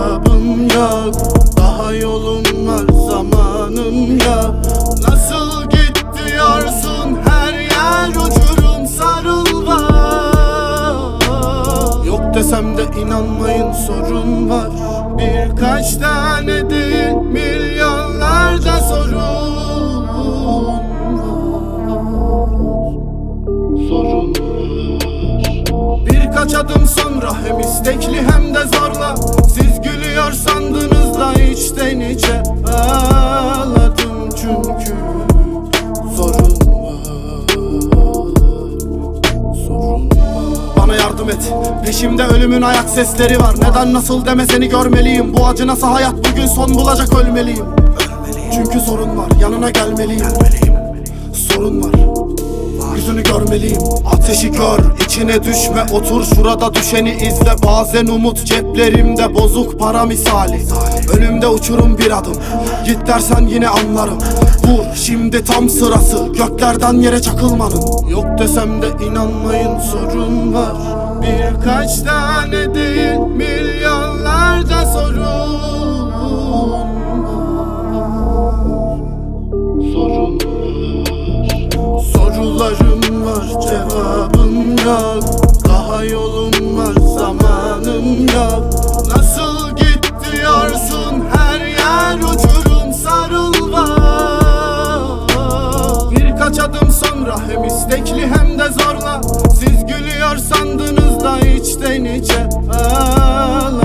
cevabım yok. Daha yolum var, zamanım yok. Nasıl git diyorsun, her yer uçurum, sarıl var. Yok desem de inanmayın, sorun var. Birkaç tane değil, milyonlarca sorun var. Sorun var. Birkaç adım sonra hem istekli hem de zorla. Siz gülüyor sandınız da içten içe ağladım çünkü sorun var. Sorun var. Bana yardım et, peşimde ölümün ayak sesleri var. Neden nasıl deme, seni görmeliyim. Bu acı nasıl hayat, bugün son bulacak, ölmeliyim. Çünkü sorun var, yanına gelmeliyim. Sorun var, yüzünü görmeliyim. Ateşi gör, içine düşme, otur şurada, düşeni izle. Bazen umut ceplerimde, bozuk para misali. Önümde uçurum bir adım, git dersen yine anlarım. Vur, şimdi tam sırası göklerden yere çakılmanın. Yok desem de inanmayın, sorun var. Birkaç tane değil, milyonlarca sorun. Sorun var. Sorularım var, cevabım yok. Daha yolum var, zamanım yok. Nasıl git diyorsun, her yer uçurum, sarıl var. Birkaç adım sonra hem istekli hem de zorla. Siz gülüyor sandınız da içten içe ağlar.